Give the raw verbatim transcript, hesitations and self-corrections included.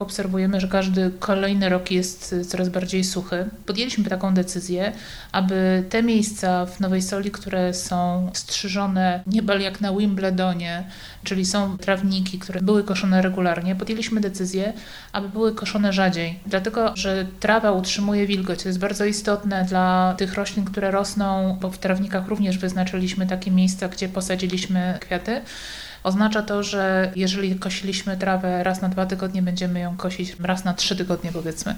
Obserwujemy, że każdy kolejny rok jest coraz bardziej suchy. Podjęliśmy taką decyzję, aby te miejsca w Nowej Soli, które są strzyżone niemal jak na Wimbledonie, czyli są trawniki, które były koszone regularnie, podjęliśmy decyzję, aby były koszone rzadziej. Dlatego, że trawa utrzymuje wilgoć. To jest bardzo istotne dla tych roślin, które rosną, bo w trawnikach również wyznaczyliśmy takie miejsca, gdzie posadziliśmy kwiaty. Oznacza to, że jeżeli kosiliśmy trawę raz na dwa tygodnie, będziemy ją kosić raz na trzy tygodnie, powiedzmy.